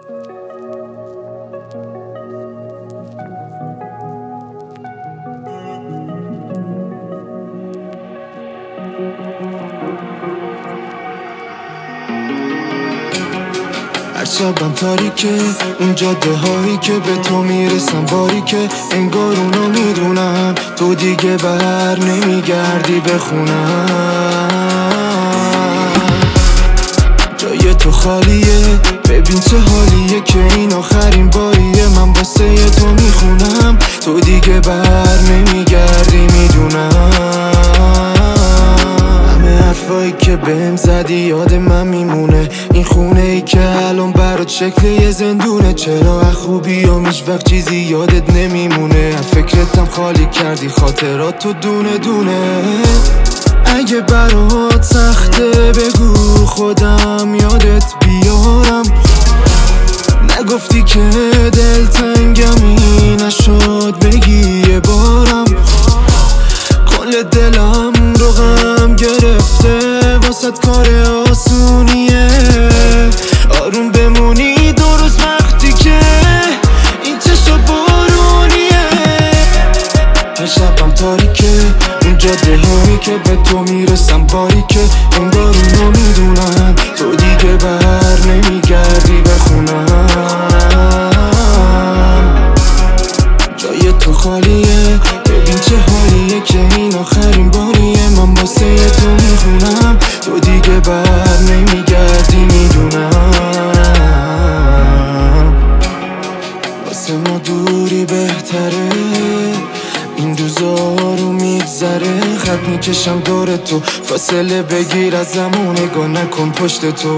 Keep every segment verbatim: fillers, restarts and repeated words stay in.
هر شبم تاریکه اون جاده هایی که به تو میرسم باریکه، انگار اونا میدونم تو دیگه بر نمیگردی بخونم. جای تو خالیه، ببین چه حالیه که این آخرین باریه من واسه تو میخونم، تو دیگه بر نمیگردی میدونم. همه حرفایی که بهم زدی یاد من میمونه، این خونه ای که الان برات شکل یه زندونه. چرا از خوبی و هیچ وقت چیزی یادت نمیمونه، از فکرتم خالی کردی خاطرات تو دونه دونه. اگه برات سخته بگو خودم یادت بیارم، نگفتی که دلتنگمی نشد بگی یه بارم. کل دلم رو غم گرفته واسه کار آسونیه، آروم بمونی درست وقتی که این چشم بارونیه. هر شبم تاریکه اون جاده هایی که به تو میرسم باریکه، انگار اونا میدونن تو دیگه بر نمیگردی بخونم. جای تو خالیه، ببین چه حالیه که این آخرین باریه من واسه تو میخونم، تو دیگه بر نمیگردی میدونم. واسه ما دوری بهتره، این روزا رو میگذره، خط میکشم دور تو، فاصله بگیر از زمان نگاه نکن پشت تو.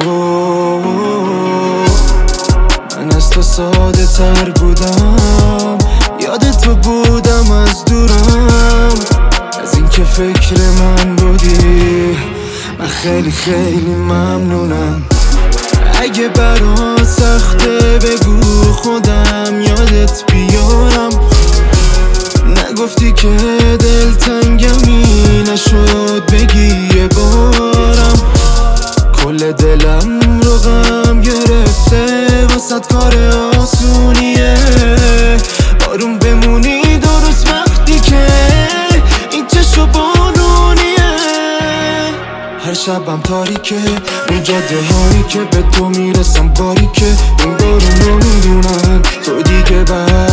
من از تو ساده تر بودم، یاد تو بودم از دورم، از این که فکر من بودی من خیلی خیلی ممنونم. اگه برات سخته بگو خودم یادت بیارم، نگفتی که دلتنگمی نشد بگی یه بارم. کل دلم رو غم گرفته واسه کار آسونیه، آروم بمونی درست وقتی که این چشم بارونیه. هر شبم تاریکه اون جاده هایی که به تو میرسم باریکه، انگار اونو میدونن تو دیگه بر